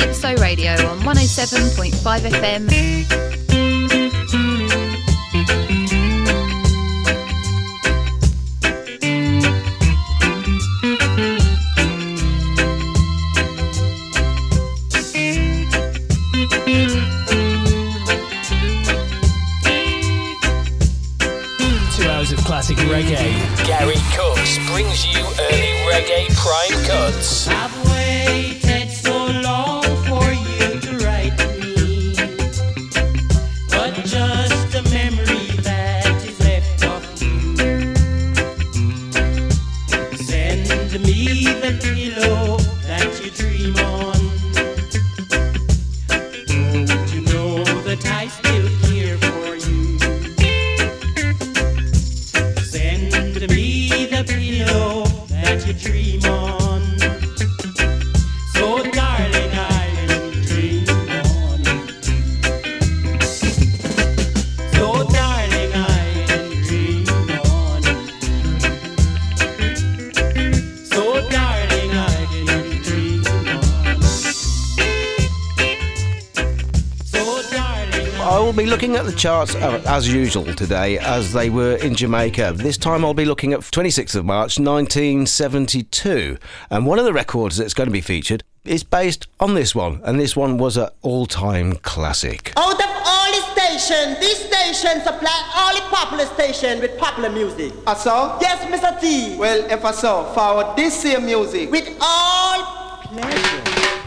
Calypso Radio on 107.5 FM. 2 hours of classic reggae. Gary Cooks brings you early reggae prime cuts. I've waited so long for you to write me, but just a memory that is left of you. Send me the pillow that you dream on. Don't you know that I still care for you? Send me the pillow that you dream on. So darling, I'll dream on. So darling, I'll dream on. So darling, I'll dream on. So darling, I will be looking at the charts as usual today, as they were in Jamaica. This time I'll be looking at 26th of March 1972, and one of the records that's going to be featured is based on this one, and this one was an all-time classic. Out of all the stations, this station supply all the popular station with popular music. I saw? Yes, Mr. T. Well, if I saw, forward this same music. With all pleasure.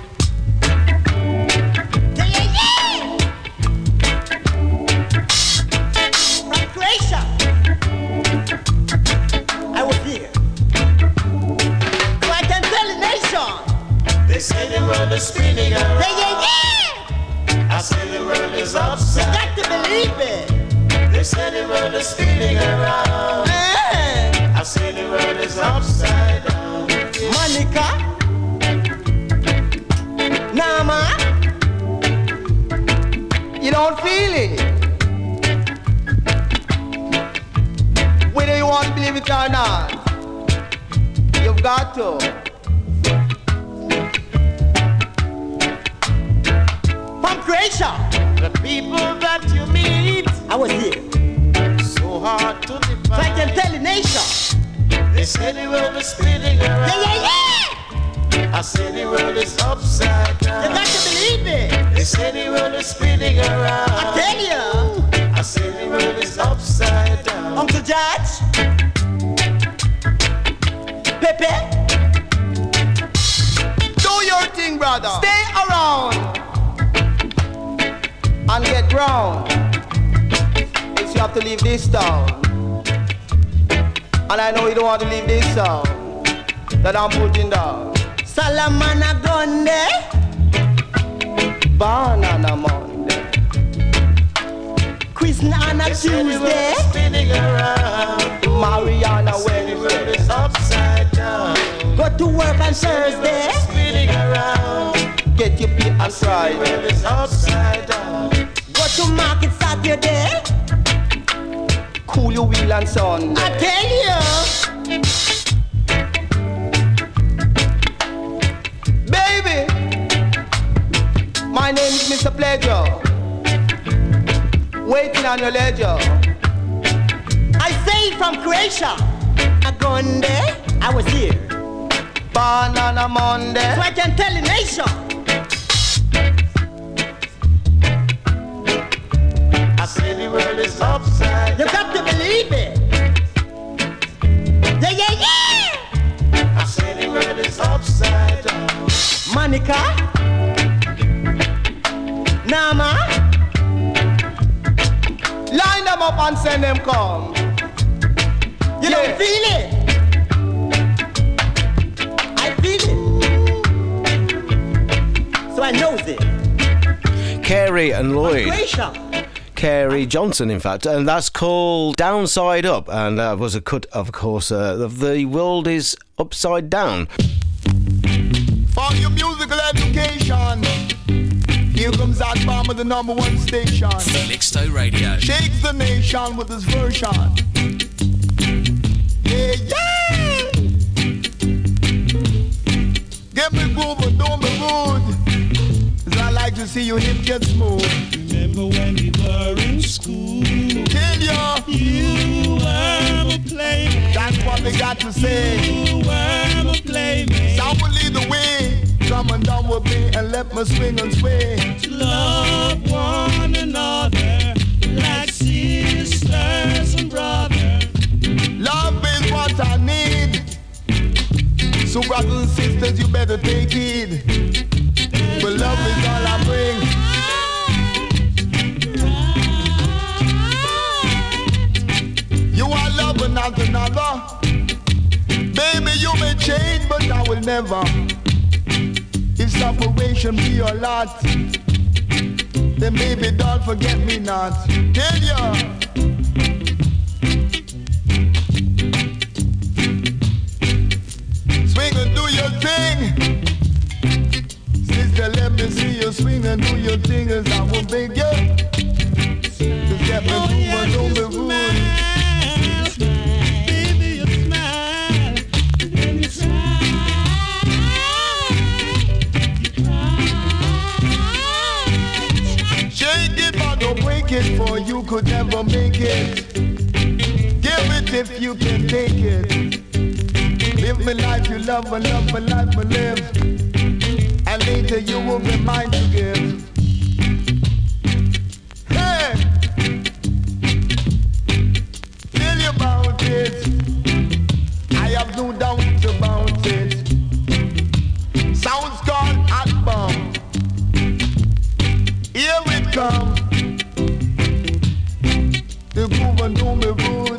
From Croatia, I was here. So I can tell the nation. they say the world is spinning around. Yeah. I say the world is You upside. got to believe it. They say the world is spinning around. I say the world is upside down. Monica, Nama, You don't feel it. Whether you want to believe it or not, you've got to. from Croatia, The people that you meet, I was here. so hard to So I define. can tell the nation. They say the world is spinning around. Yeah. I say the world is upside You down. got to believe it. They say the world is spinning I around. tell you, I say the world is upside down. Uncle George, Pepe, Do your thing, brother. Stay around and get round. Else you have to leave this town. And I know you don't want to leave this town that I'm putting down. Salamana Gonde, Banana Monday. Christmas on a They say the world Tuesday, is spinning around. Mariana I say the world Wednesday. is upside down. go to work on Thursday, Spinning around. Get your pay on The Friday. world is upside down. go to market Saturday. Cool your wheel on I Sunday. tell you, Baby, my name is Mr. Pleasure. Waiting on your ledger. I say from Croatia, a Gonde, I was here. Banana Monday. So I can tell the nation. I say the world is upside You down. got to believe it. Yeah. I say the world is upside down. Monica, Nama, Line them up and send them come. you don't feel it. I feel it. So I knows it. Carey and Lloyd. Croatia. Carey Johnson, in fact, and that's called Downside Up, and that was a cut, of course, of The World Is Upside Down. For your musical education, here comes that bomb of the #1 station. Felixstowe Radio. Shakes the nation with his version. Yeah, yeah! Get me grooving, don't be rude. to see your hip get smooth. Remember when we were in school? Tell ya, You were my playmate. that's what they got to say. You were my playmate. Sound will lead the way. Come on down with me and let me swing and sway. To love one another like sisters and brothers. Love is what I need. So brothers and sisters, you better take heed. But love is all I bring. You are loving not another. Baby, you may change, but I will never. If separation be your lot, then baby, don't forget me not. Tell ya. Swing and do your thing. Sister, let me see you swing and do your thing as I will beg you. Just get me moving, don't be moving. Baby, you smile. And you Shake it, but don't break it, for you could never make it. Give it if you can take it. Live my life you love and love my life I live. And later you will be mine to give. Hey! Tell you about it. I have no doubt about it. Sounds called album. Here it come. The groove and do me good.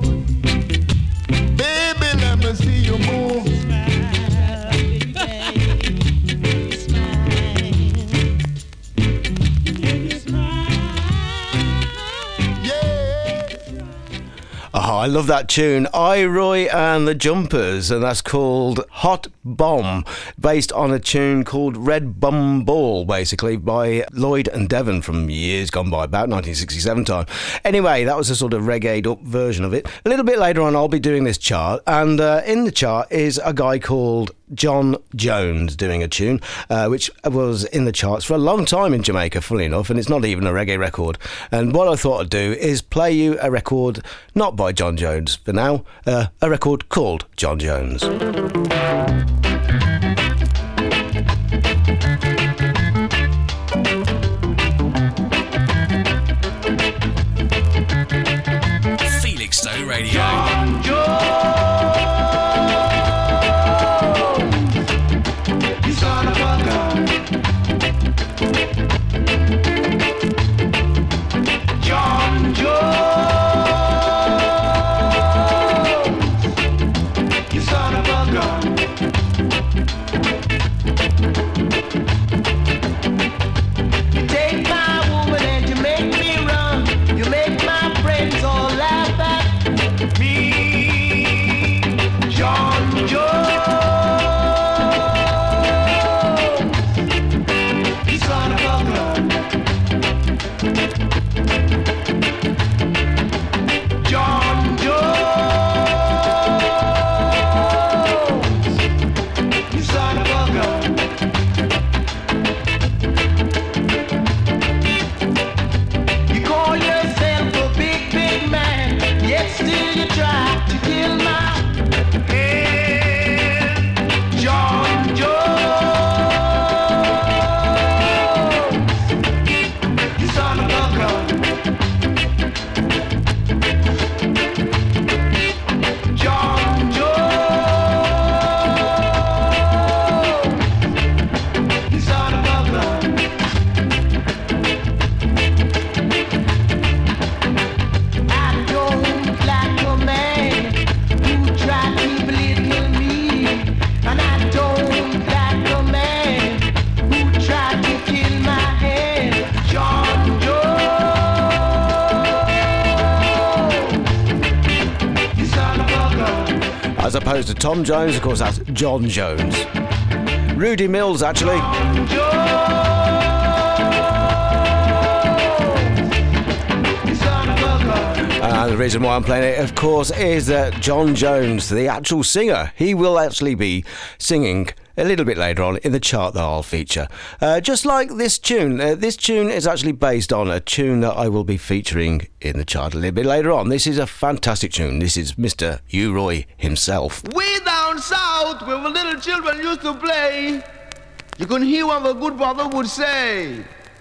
Baby, let me see you move. Oh, I love that tune. Roy and the Jumpers, and that's called Hot Bomb, based on a tune called Red Bum Ball, basically, by Lloyd and Devon from years gone by, about 1967 time. Anyway, that was a sort of reggae'd up version of it. A little bit later on, I'll be doing this chart, and in the chart is a guy called John Jones doing a tune, which was in the charts for a long time in Jamaica, funnily enough, and it's not even a reggae record. And what I thought I'd do is play you a record, not by John Jones for now, a record called John Jones. Felixstowe Radio. John you son of a gun. John you son of a gun. You take my woman and you make me run. You make my friends all laugh at Me, John you son of a gun. John you son of a gun. You call yourself a big, big man, yet still you try to kill my head. John you son of a gun. John you son of a gun. I don't like a man who try to belittle me, and I don't like a man who try to kill my head. John you son of a gun. As opposed to Tom Jones, of course, that's John Jones. Rudy Mills, actually. And the reason why I'm playing it, of course, is that John Jones, the actual singer, he will actually be singing a little bit later on in the chart that I'll feature. Just like this tune. This tune is actually based on a tune that I will be featuring in the chart a little bit later on. This is a fantastic tune. This is Mr. U-Roy himself. Way down south, where the little children used to play, you can hear what the good brother would say.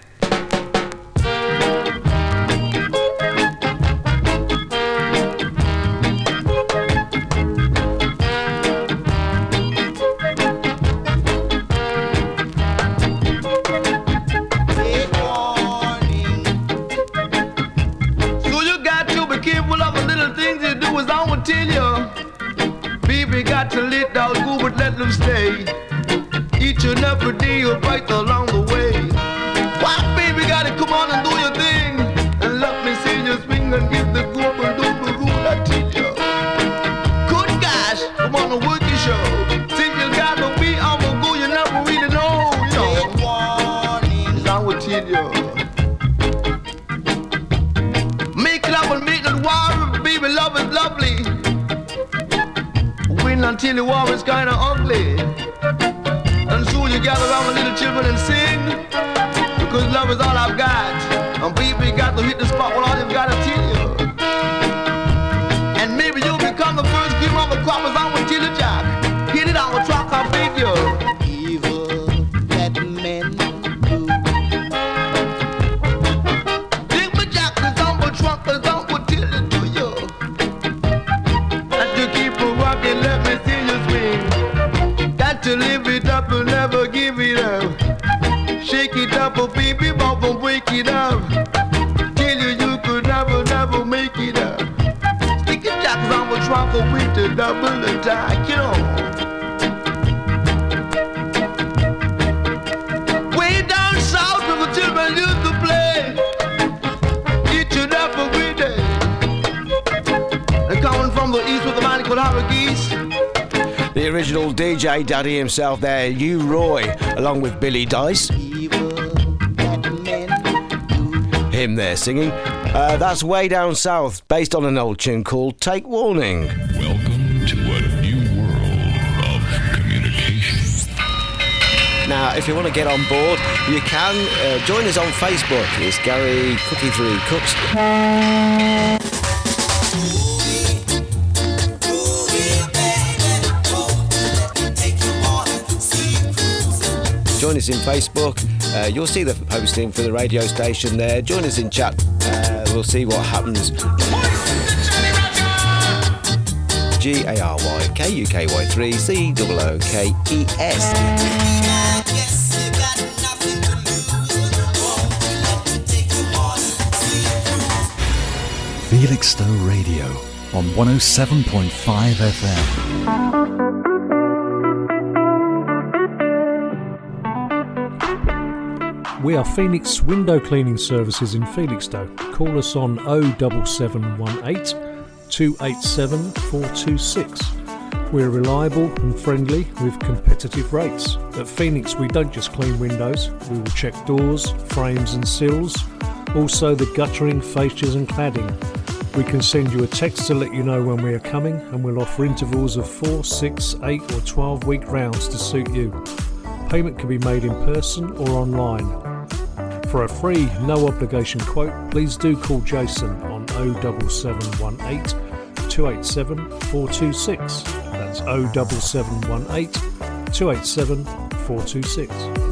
To let down go, but let them stay. Each and every day you're right along the way. Why, baby, gotta come on and do your thing, and let me see you swing and give the groove and do the rule. I tell you, good gosh, come on and work your show. Think you gotta be on the go, you never really know. You know, I will tell you. Make love and make it wild, baby, love is lovely. Until the war is kinda ugly, and so you gather around with little children and sing, because love is all I've got, and baby got to hit the spot with all you've got to tell you, and maybe you'll become the first cream of the crop as I will tell you, Jack. Hit it on the track, I beg you. Evil that men do. Take me, Jack, cause I'm a trunk, cause I'm gonna tell it to you, and you keep a rockin', let me see you swing. Got to live it up and never give it up. Shake it up, oh baby, but don't break it up. Tell you you could never make it up. Stick it jack on the trunk with the double attack, you know. Way down south where the children used to play, each and every day. And coming from the east with the man called Harry Geese. The original DJ Daddy himself there, U-Roy, along with Billy Dice. Him there singing. That's Way Down South, based on an old tune called Take Warning. Welcome to a new world of communication. Now, if you want to get on board, you can join us on Facebook. It's Gary Cookie3 Cooks. Join us in Facebook. You'll see the posting for the radio station there. Join us in chat. We'll see what happens. GARYKUKY3 COOKES. Felixstowe Radio on 107.5 FM. We are Phoenix Window Cleaning Services in Felixstowe. Call us on 07718 287 426. We're reliable and friendly with competitive rates. At Phoenix, we don't just clean windows, we will check doors, frames and sills, also the guttering, fascias and cladding. We can send you a text to let you know when we are coming, and we'll offer intervals of 4, 6, 8 or 12-week rounds to suit you. Payment can be made in person or online. For a free, no obligation quote, please do call Jason on 07718 287 426. That's 07718 287 426.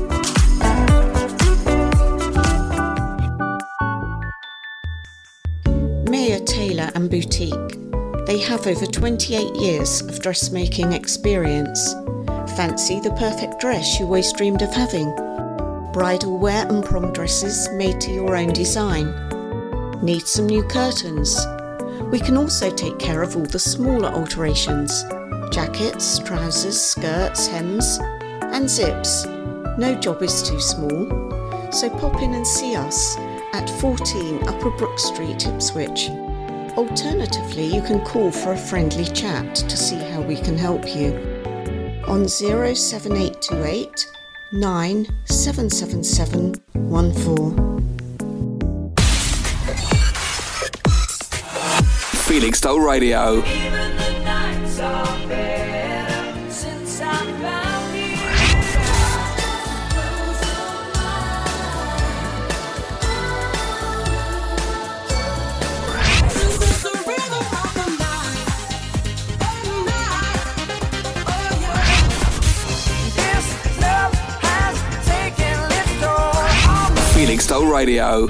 Mayor Taylor and Boutique. They have over 28 years of dressmaking experience. Fancy the perfect dress you always dreamed of having? Bridal wear and prom dresses made to your own design. Need some new curtains? We can also take care of all the smaller alterations. Jackets, trousers, skirts, hems and zips. No job is too small. So pop in and see us at 14 Upper Brook Street, Ipswich. Alternatively, you can call for a friendly chat to see how we can help you on 07828 977714. Felixstowe Radio. Felixstowe Radio.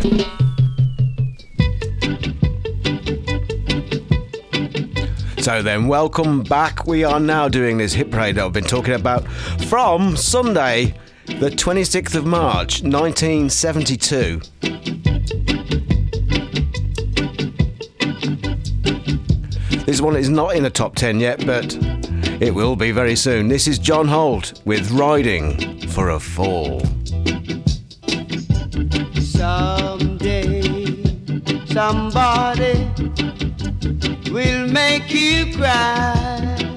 So then, welcome back. We are now doing this hit parade that I've been talking about from Sunday, the 26th of March, 1972. This one is not in the top 10 yet, but it will be very soon. This is John Holt with Riding for a Fall. Someday, somebody will make you cry.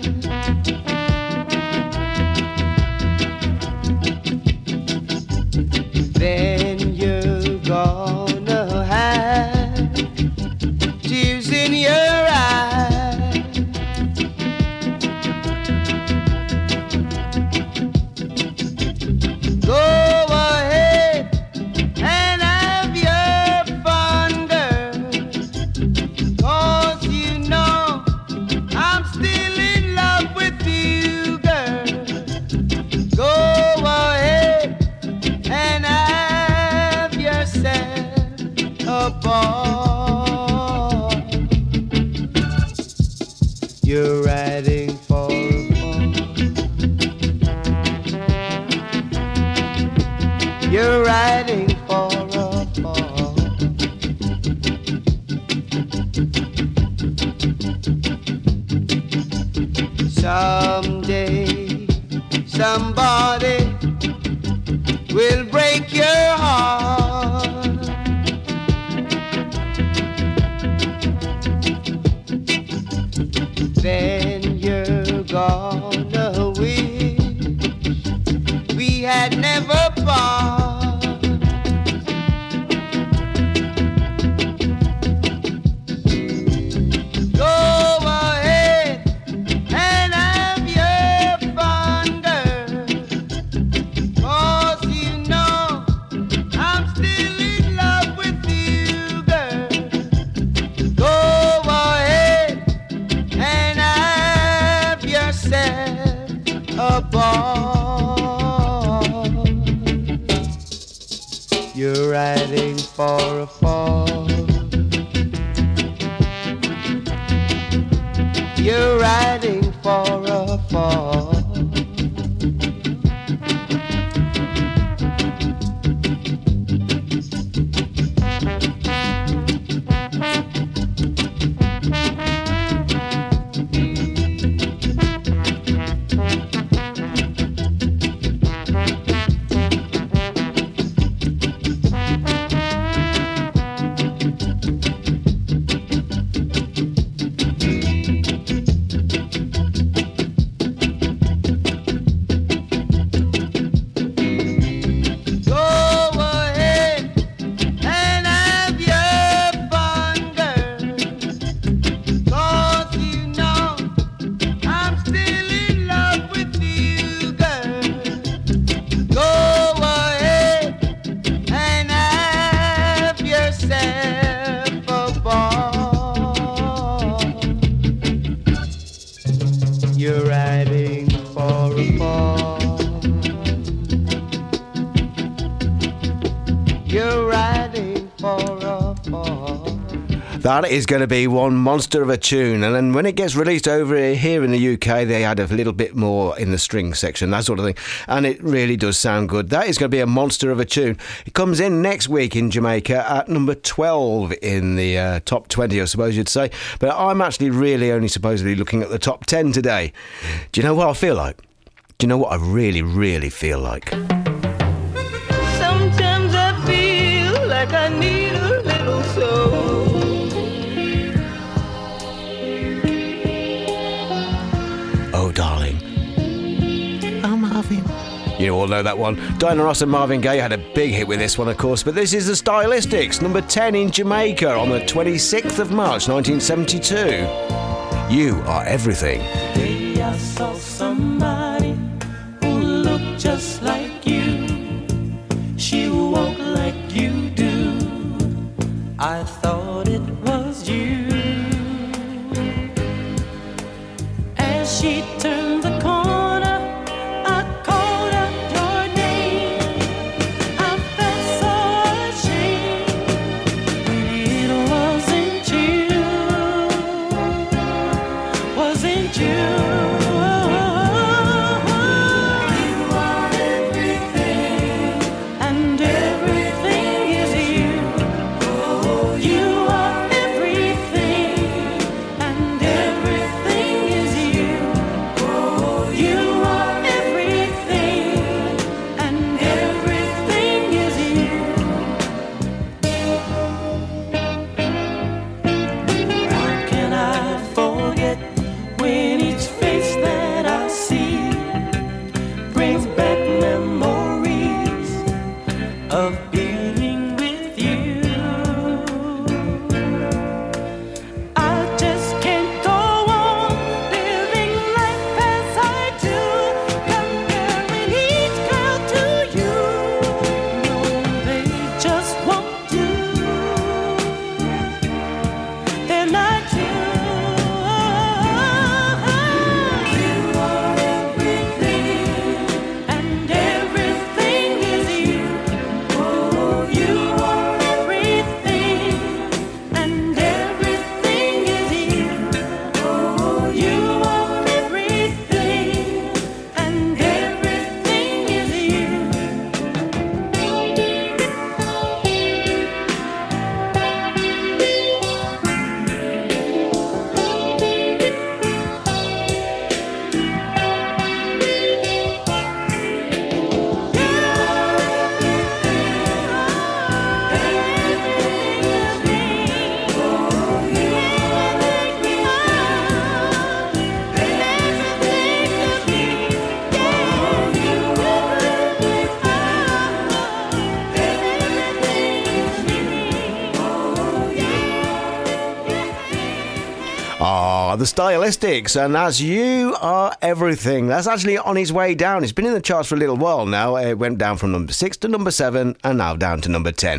Then you're gonna have tears in your eyes. Go ahead and have your fun, girl, 'cause you know I'm still in love with you, girl. Go ahead and have yourself a ball. You're riding for a fall. You're riding for a fall. Someday, somebody will break your heart. Then you're gonna wish we had never part. Go ahead and have your fun, girl, 'cause you know I'm still in love with you, girl. Go ahead and have yourself a ball. You're riding for a fall. You're riding for a fall. That is going to be one monster of a tune. And then when it gets released over here in the UK, they add a little bit more in the string section, that sort of thing. And it really does sound good. That is going to be a monster of a tune. It comes in next week in Jamaica at number 12 in the top 20, I suppose you'd say. But I'm actually really only supposedly looking at the top 10 today. Do you know what I feel like? Do you know what I really, really feel like? Sometimes I feel like I need a little soul. Oh, darling, I'm Marvin. You all know that one. Diana Ross and Marvin Gaye had a big hit with this one, of course, but this is the Stylistics, number 10 in Jamaica on the 26th of March, 1972. You Are Everything. Hey, I saw somebody who looked just like you. She walked like you do. I thought it was you. As she turned the corner, I called out your name. I felt so dealing with you. I just can't go on living life as I do, comparing each girl to you. No, they just won't do. They're not you. You are everything, and everything is you. Oh, you are everything, and everything is you. Oh, you are everything, and everything is you. The Stylistics, and As You Are Everything. That's actually on his way down. It's been in the charts for a little while now. It went down from number 6 to number 7 and now down to number 10.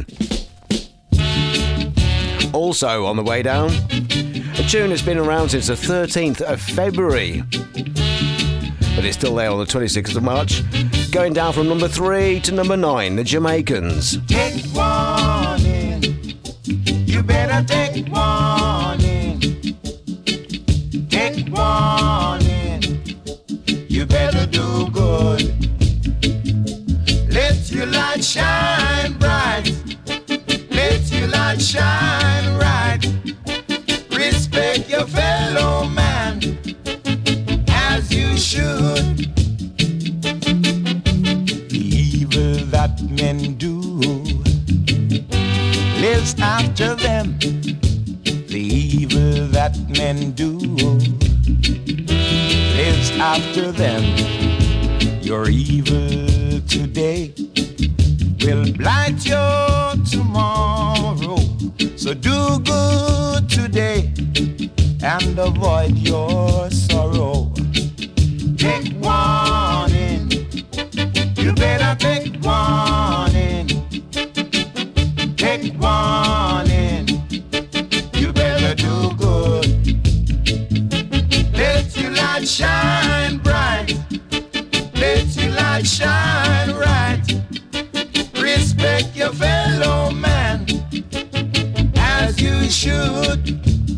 Also on the way down, a tune that's been around since the 13th of February, but it's still there on the 26th of March, going down from number 3 to number 9, the Jamaicans. Take warning. You better take warning. Take warning. You better do good. Let your light shine bright. Let your light shine right. Respect your fellow man as you should. The evil that men do lives after them. The evil that men do lives after them. Your evil today will blight your tomorrow. So do good today and avoid your sorrow. Take warning. You better take warning. Take warning. You better do good. Let your light shine bright. Let your light shine right. Respect your fellow man as you should.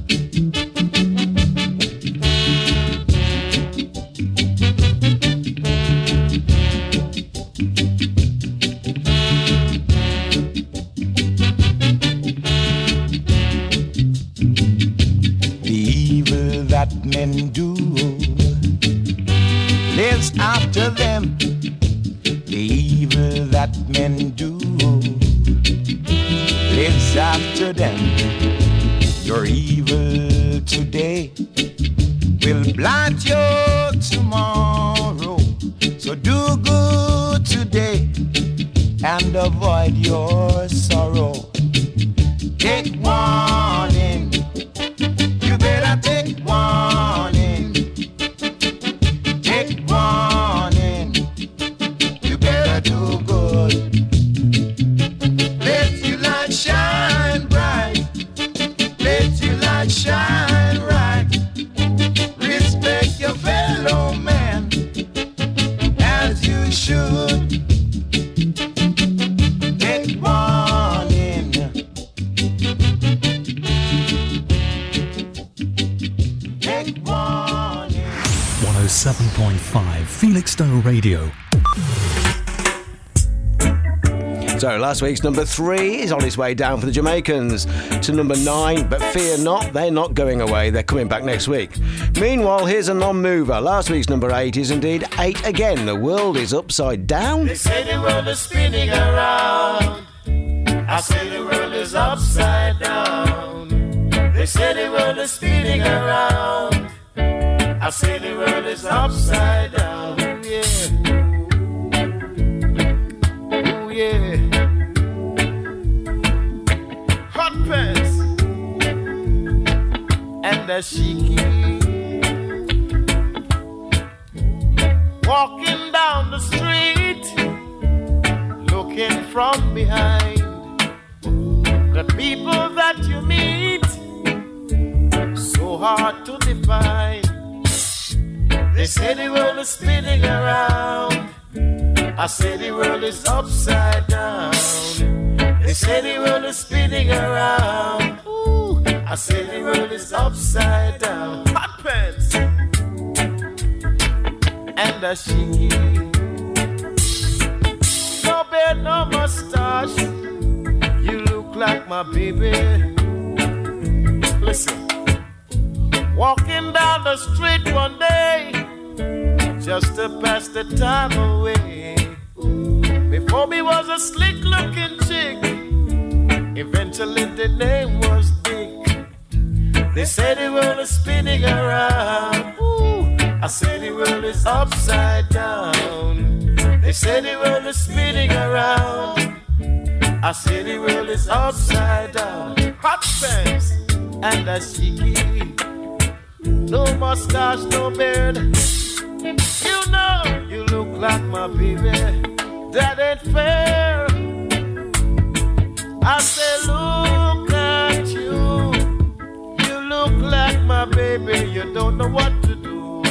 Men do lives after them. The evil that men do lives after them. Your evil today will blight your tomorrow. So do good today and avoid your sorrow. Take warning. You better take warning. Take warning. You better do good. Let your light shine bright. Let your light shine right. Respect your fellow man as you should. Take warning. 107.5 Felixstowe Radio. So last week's number 3 is on its way down for the Jamaicans to number 9, but fear not, they're not going away, they're coming back next week. Meanwhile, here's a non-mover. Last week's number 8 is indeed 8 again. The world is upside down. They say the world is spinning around. I say the world is upside down. They say the world is spinning around. I say the world is upside down. Yeah. Oh yeah. as she walking down the street, looking from behind. The people that you meet, so hard to define. They say the world is spinning around. I say the world is upside down. They say the world is spinning around. Ooh, I say the world is upside down. Hot pants and a shiki. No beard, no mustache. You look like my baby. Listen. Walking down the street one day, just to pass the time away. Before me was a slick looking chick, eventually the name was Dick. They say the world is spinning around. Ooh, I say the world is upside down. They say the world is spinning around. I say the world is upside down. Hot pants and a shiki. No mustache, no beard. You know you look like my baby. That ain't fair. I say look at you. You look like my baby. You don't know what to do.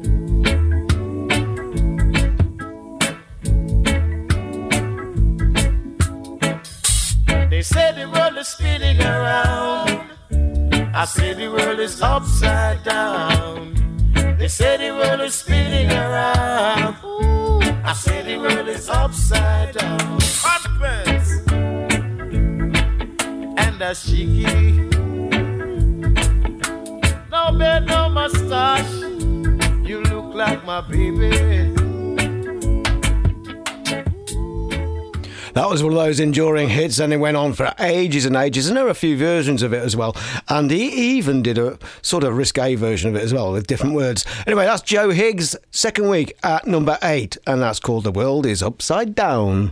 They say the world is spinning around. I say the world is upside down. They say the world is spinning around. Ooh, I say the world is upside down. Hot pants and a shiki. No beard, no mustache. You look like my baby. That was one of those enduring hits, and it went on for ages and ages, and there are a few versions of it as well. And he even did a sort of risque version of it as well, with different words. Anyway, that's Joe Higgs, second week at number 8, and that's called The World is Upside Down.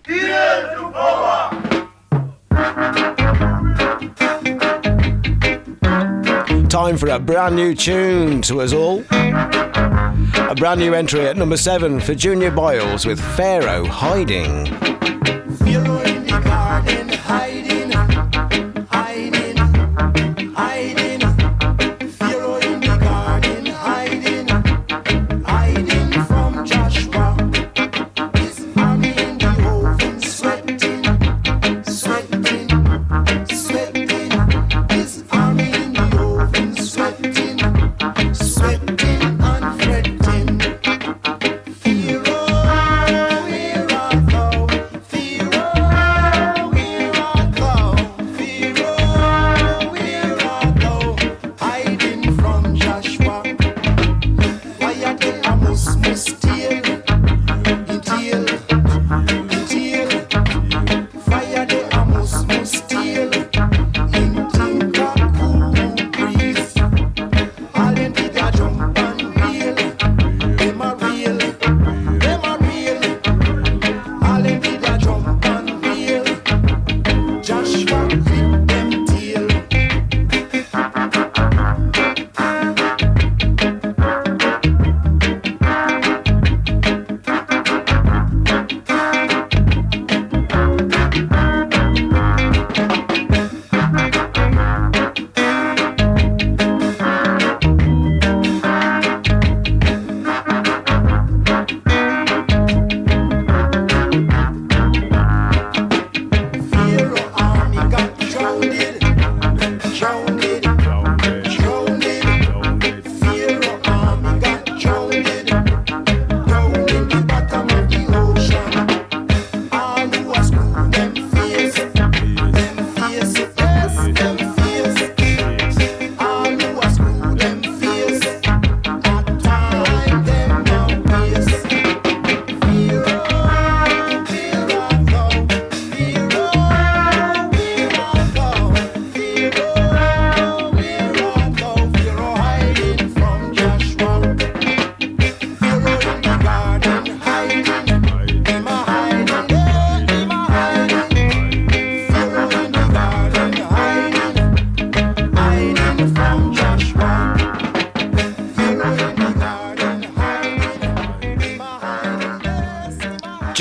Time for a brand new tune to us all. A brand new entry at number 7 for Junior Boyles with Pharaoh Hiding. Pharaoh in the garden, hiding, hiding, hiding. Pharaoh in the garden, hiding, hiding from Joshua. His army in the oven, sweating, sweating, sweating. His army in the oven, sweating, sweating and fretting. Pharaoh, where art thou?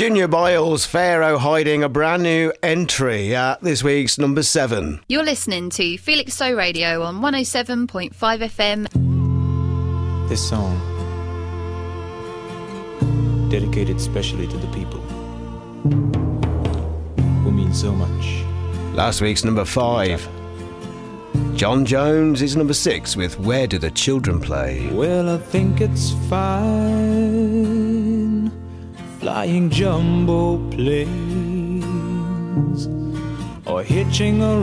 Junior Byles, Pharaoh hiding a brand new entry at this week's number 7. You're listening to Felixstowe Radio on 107.5 FM. This song, dedicated specially to the people who mean so much. Last week's number 5. John Jones is number 6 with Where Do the Children Play? Well, I think it's fine flying jumbo planes or hitching a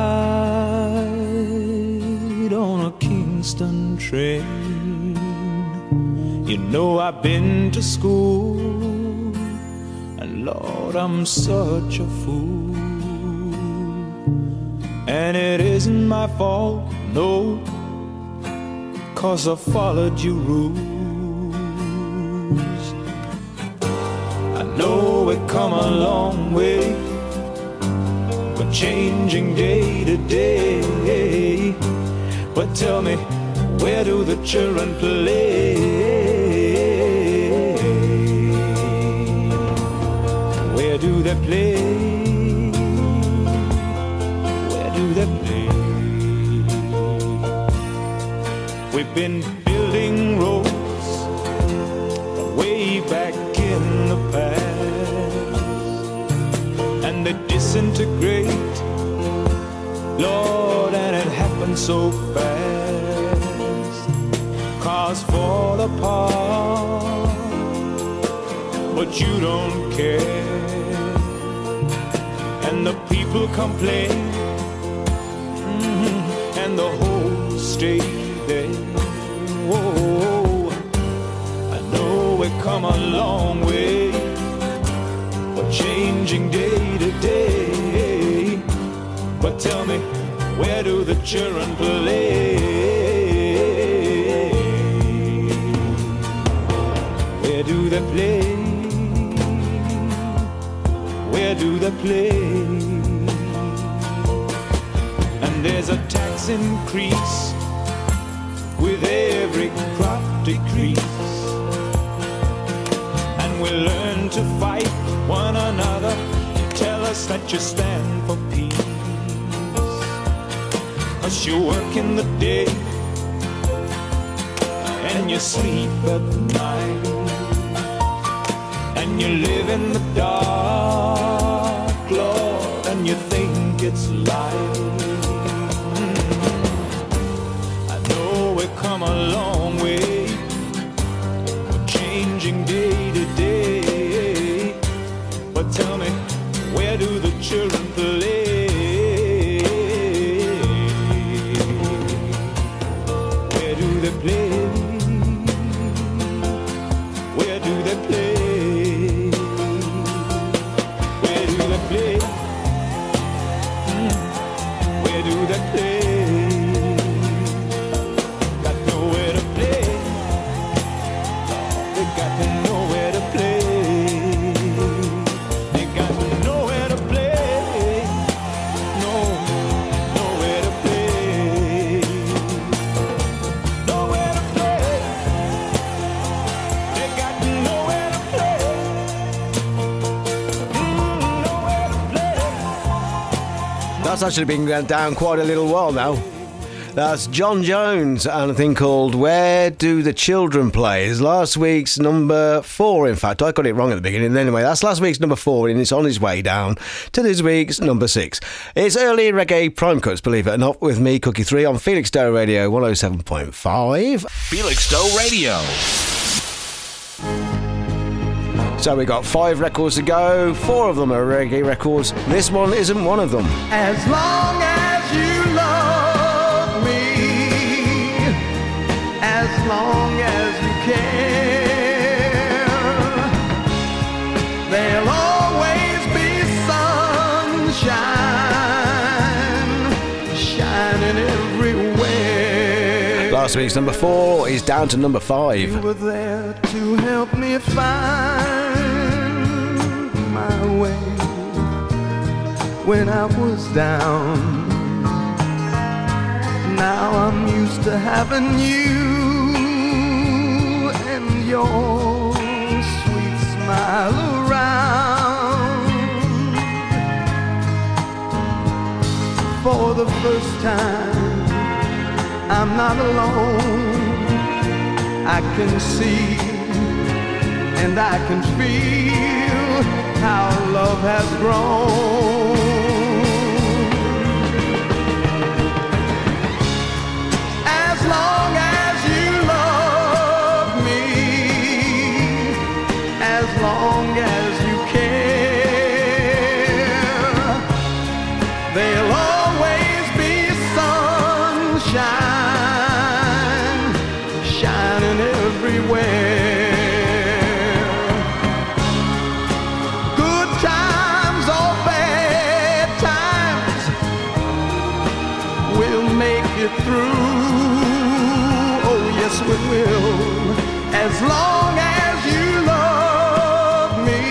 ride on a Kingston train. You know I've been to school and Lord, I'm such a fool. And it isn't my fault, no, 'cause I followed your rules. I know we've come a long way, we're changing day to day. But tell me, where do the children play? Where do they play? That play. We've been building roads way back in the past, and they disintegrate, Lord, and it happened so fast. Cars fall apart, but you don't care, and the people complain, and the whole state there. Whoa, I know we've come a long way, we're changing day to day. But tell me, where do the children play? Where do they play? Where do they play? There's a tax increase with every crop decrease, and we learn to fight one another. Tell us that you stand for peace, 'cause you work in the day and you sleep at night, and you live in the dark, Lord, and you think it's light. Come a long way, we're changing day to day. But tell me, where do the children play? Where do they play? Where do they play? Where do they play? Where do they play? That's actually been going down quite a little while now. That's John Jones and a thing called Where Do the Children Play? It's last week's number 4, in fact. I got it wrong at the beginning. Anyway, that's last week's number 4 and it's on its way down to this week's number 6. It's early reggae prime cuts, believe it or not, with me, Cookie 3, on Felixstowe Radio 107.5. Felixstowe Radio. So we got 5 records to go. 4 of them are reggae records. This one isn't one of them. As long as you love me, as long as you care, there'll always be sunshine shining everywhere. Last week's number 4 is down to number 5. You were there to help me find my way when I was down. Now I'm used to having you and your sweet smile. smile around. For the first time, I'm not alone. I can see and I can feel how love has grown. As long as you love me, as long as you care, there'll always be sunshine shining everywhere. Good times or bad times, we'll make it through. Oh yes we will. As long as you love me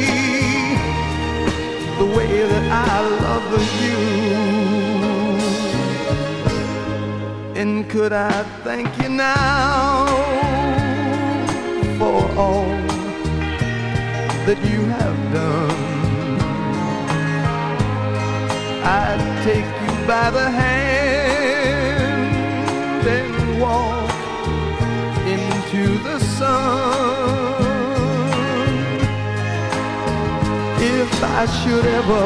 the way that I love you. And could I thank you now for all that you have done? I'd take you by the hand and walk into the sun. If I should ever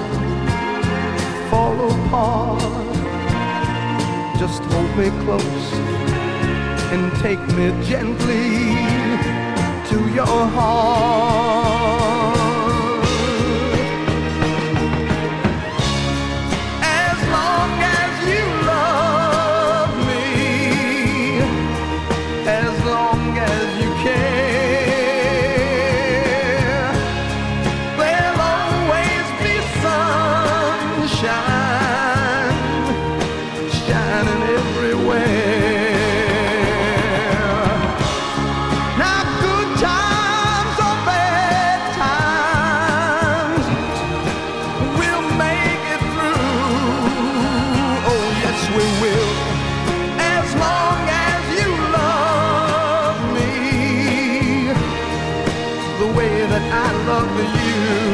fall apart, just hold me close and take me gently to your heart. As long as you love me, as long as you care, there'll always be sunshine shining everywhere. Now good times or bad times, we'll make it through. Oh yes we will. As long as you love me the way that I love you.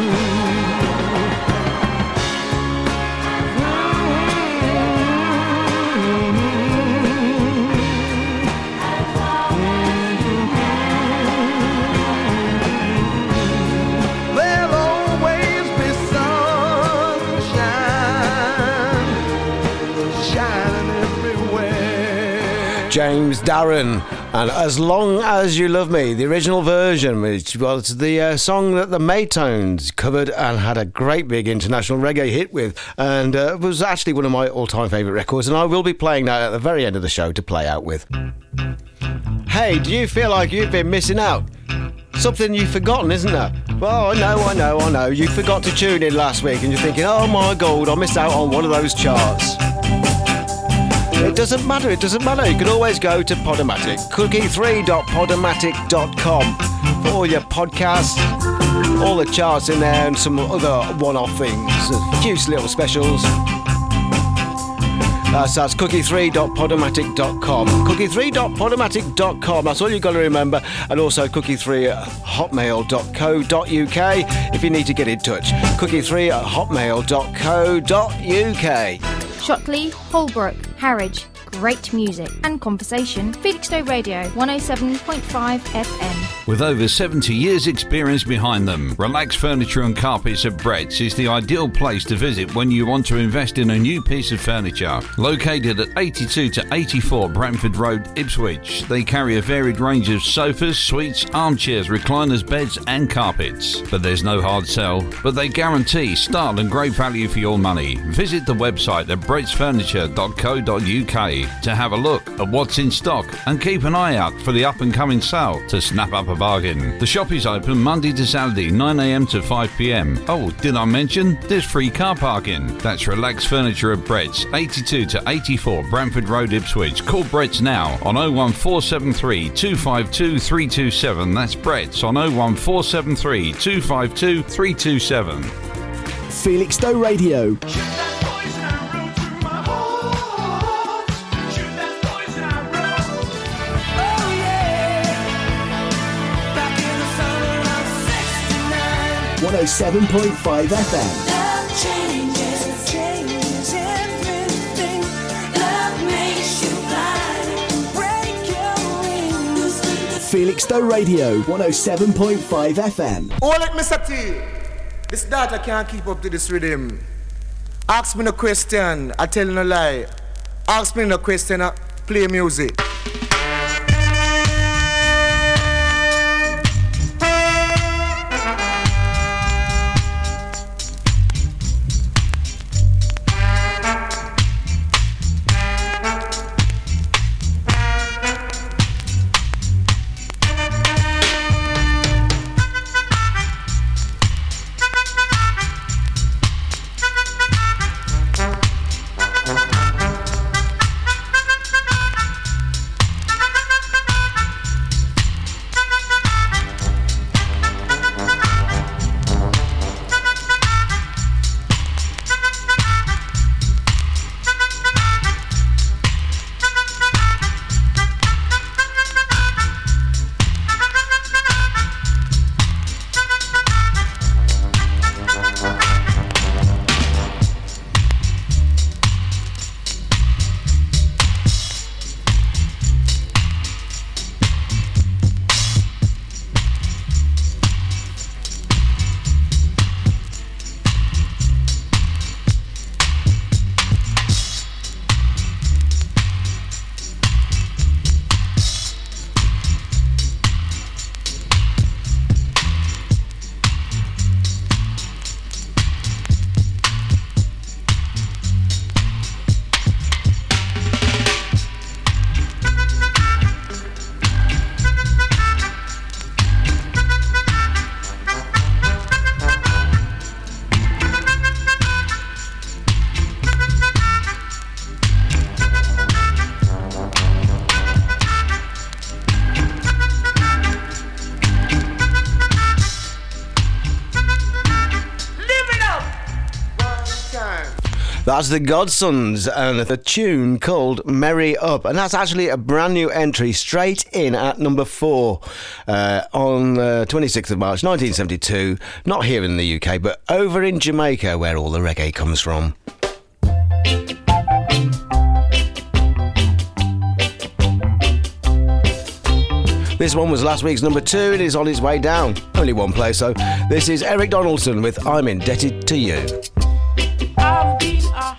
There'll always be sunshine shining everywhere. James Darren, and As Long As You Love Me, the original version, which was the song that the Maytones covered and had a great big international reggae hit with, and was actually one of my all-time favourite records, and I will be playing that at the very end of the show to play out with. Hey, do you feel like you've been missing out? Something you've forgotten, isn't there? Well, I know. You forgot to tune in last week and you're thinking, oh my God, I missed out on one of those charts. It doesn't matter. You can always go to Podomatic, cookie3.podomatic.com for all your podcasts, all the charts in there and some other one-off things, a few little specials. So that's cookie3.podomatic.com. Cookie3.podomatic.com. That's all you've got to remember. And also cookie3@hotmail.co.uk if you need to get in touch. cookie3@hotmail.co.uk. Shotley, Holbrook, Harwich. Great music and conversation. Felixstowe Radio 107.5 FM. With over 70 years experience behind them, Relax Furniture and Carpets at Brett's is the ideal place to visit when you want to invest in a new piece of furniture. Located at 82 to 84 Bramford Road, Ipswich, they carry a varied range of sofas, suites, armchairs, recliners, beds and carpets. But there's no hard sell, but they guarantee style and great value for your money. Visit the website at brettsfurniture.co.uk to have a look at what's in stock and keep an eye out for the up-and-coming sale to snap up a bargain. The shop is open Monday to Saturday 9am to 5pm. Oh, did I mention there's free car parking? That's Relax Furniture at Brett's, 82 to 84 Bramford Road, Ipswich. Call Brett's now on 01473 252 327. That's Brett's on 01473 252 327. Felixstowe Radio. Oh yeah, back in the summer of 107.5 FM. Love changes everything. Love makes you fly, break your wings. Felixstowe Radio, 107.5 FM. Oh, let Mr. T. This data can't keep up to this rhythm. Ask me no question, I tell you no lie. Ask me no question, I play music. That's the Godsons and a tune called Merry Up, and that's actually a brand new entry straight in at number 4 on 26th of March 1972, not here in the UK but over in Jamaica where all the reggae comes from. This one was last week's number 2. It is on its way down. Only one place, so this is Eric Donaldson with I'm Indebted to You. I've been a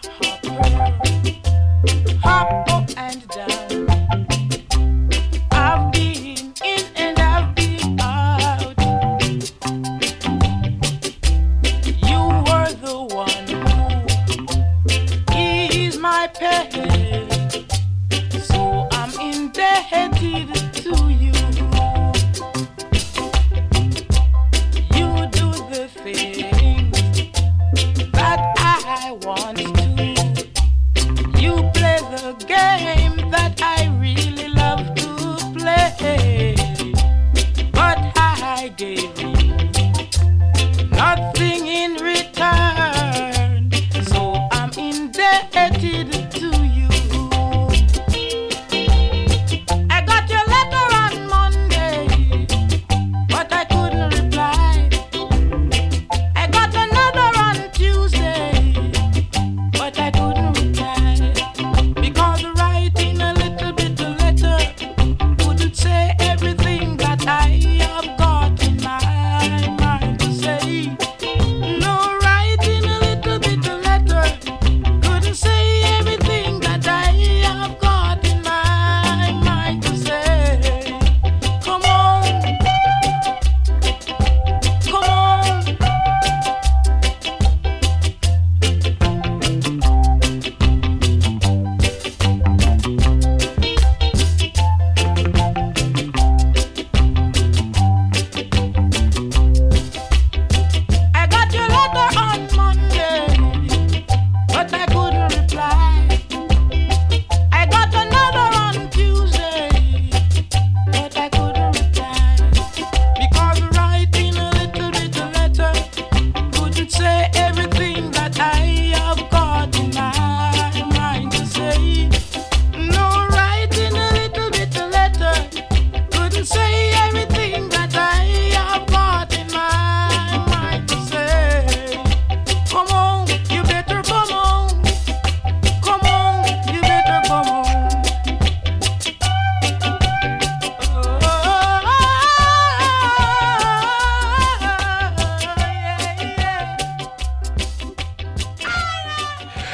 hop up and down. I've been in and I've been out. You were the one who eased my pain, so I'm indebted to you. You do the things that I want to. You play the game that I really love to play. But I gave you nothing in return, so I'm indebted to you. I got your letter on Monday, but I couldn't reply. I got another on Tuesday, but I couldn't reply, because writing a little bit of letter wouldn't say everything that I have got in my mind to say. No, writing a little bit of letter couldn't say everything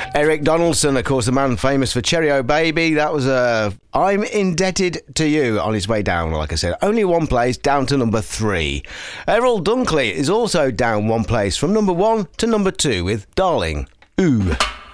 Eric Donaldson, of course, the man famous for Cherry O Baby. That was I'm Indebted to You on his way down, like I said. Only one place, down to number 3. Errol Dunkley is also down one place from number 1 to number 2 with Darling. Ooh.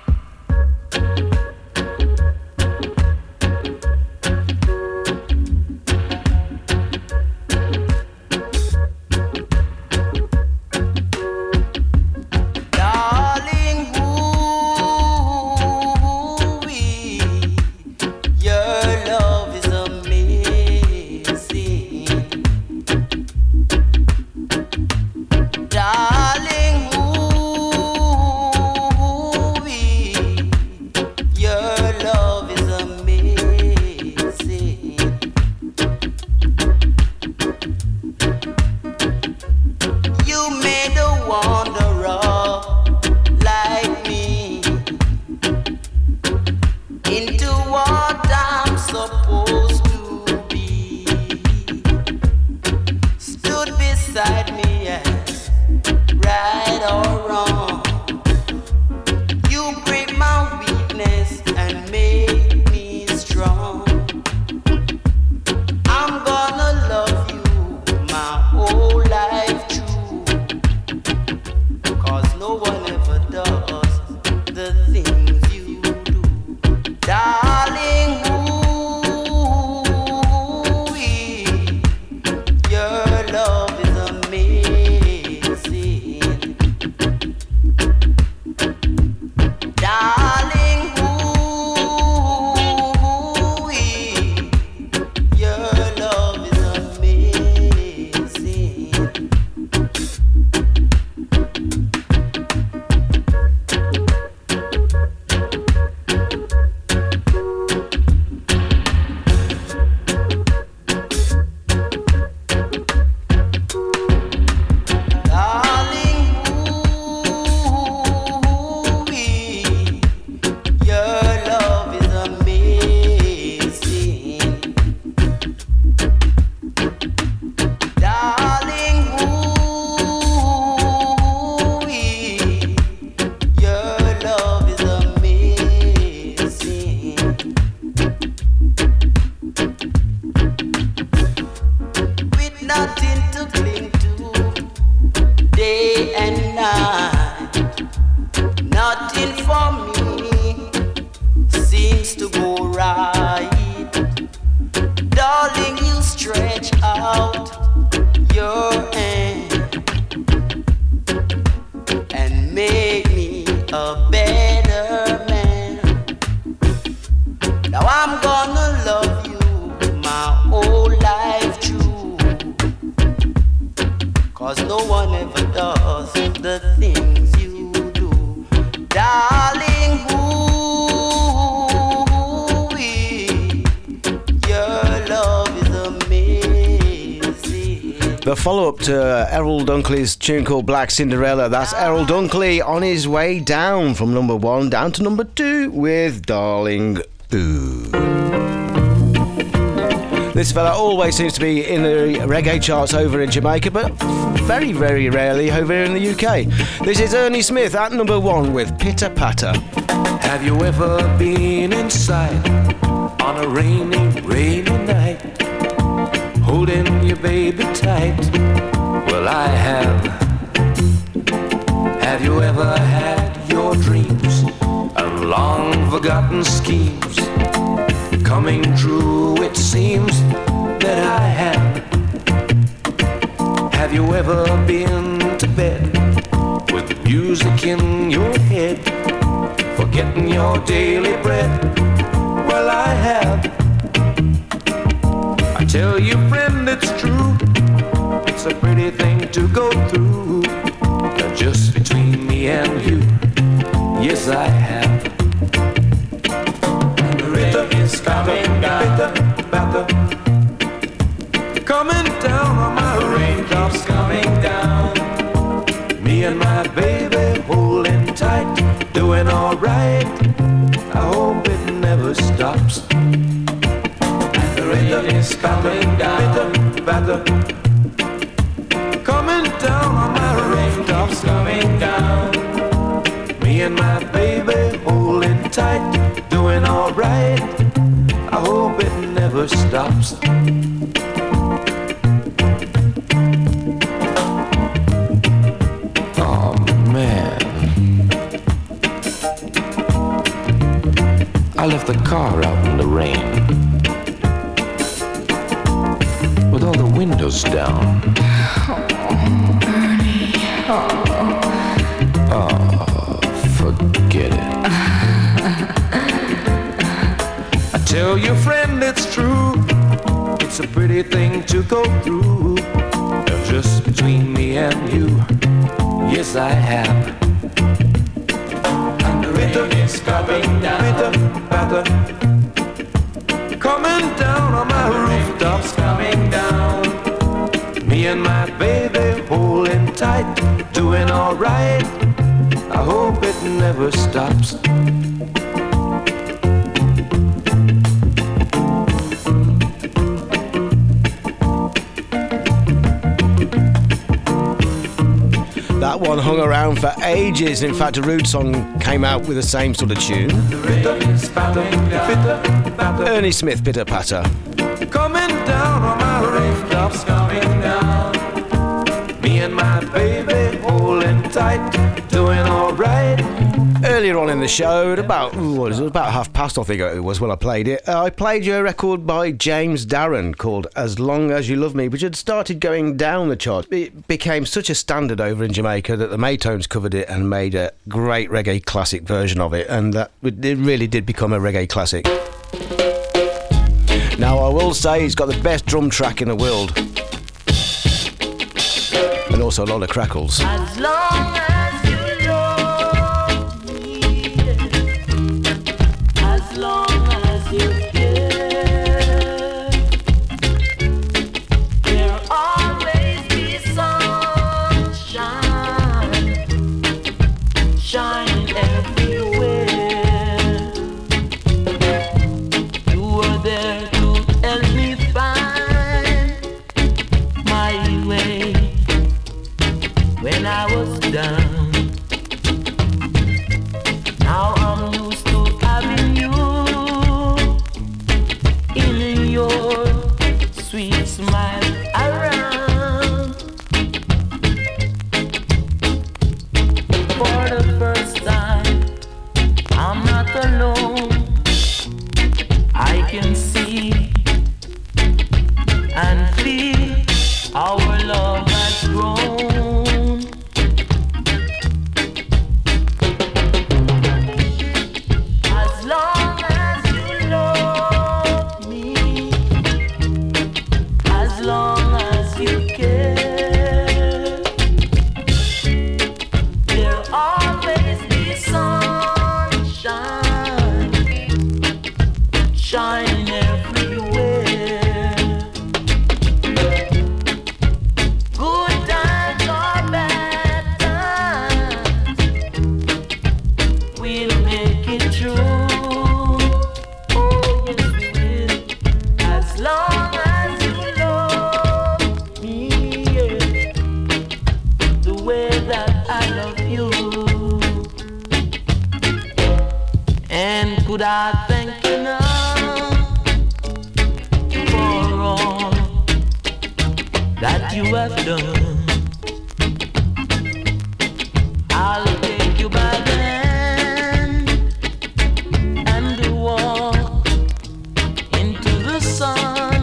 Follow-up to Errol Dunkley's tune called Black Cinderella. That's Errol Dunkley on his way down from number 1 down to number 2 with Darling Ooh. This fella always seems to be in the reggae charts over in Jamaica, but very, very rarely over here in the UK. This is Ernie Smith at number 1 with Pitter Patter. Have you ever been inside on a rainy, rainy night, holding your baby tight? Well, I have. Have you ever had your dreams and long forgotten schemes coming true? It seems that I have. Have you ever been to bed with music in your head, forgetting your daily bread? Well, I have. I tell you, friend, it's true. It's a pretty thing to go through. Just between me and you, yes, I have. And the rain is coming down. Coming down on my raindrops, coming down. Me and my baby holding tight, doing alright. I hope it never stops. The rain is coming down, coming down on my raindrops, coming down. Me and my baby hold stops. Oh man, I left the car out in the rain with all the windows down. Oh, forget it. I tell you, friend, it's true. It's a pretty thing to go through. And just between me and you, yes, I have. And the rain is coming down. Coming down on my rooftops, coming down. Me and my baby holding tight, doing alright. I hope it never stops. That one hung around for ages. In fact, a Rude song came out with the same sort of tune. Ernie Smith, Pitter Patter. Coming down on my rooftops, coming down. Me and my baby holding tight, doing alright. Earlier on in the show, at about 1:30, I think it was when I played it, I played you a record by James Darren called As Long As You Love Me, which had started going down the chart. It became such a standard over in Jamaica that the Maytones covered it and made a great reggae classic version of it, and that it really did become a reggae classic. Now, I will say he's got the best drum track in the world, and also a lot of crackles. As long as you love me, as long as you care, there'll always be sunshine, shining everywhere. You were there to help me find my way when I was down. Now I'm used to having you in your sweet smile around. For the first time, I'm not alone. I can see and feel our love has grown. As long as you love me, as long as you care, there'll always be sunshine, shining everywhere. Good times or bad times, we'll make it through. Oh yes we will. As long as you love me, yeah, the way that I love you. And could I thank you now for all that you have done? I'll take you by the hand and walk into the sun.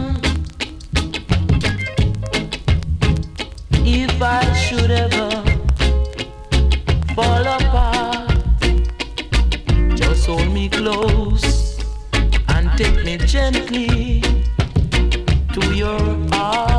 If I should ever fall apart, just hold me close and take me gently to your arms.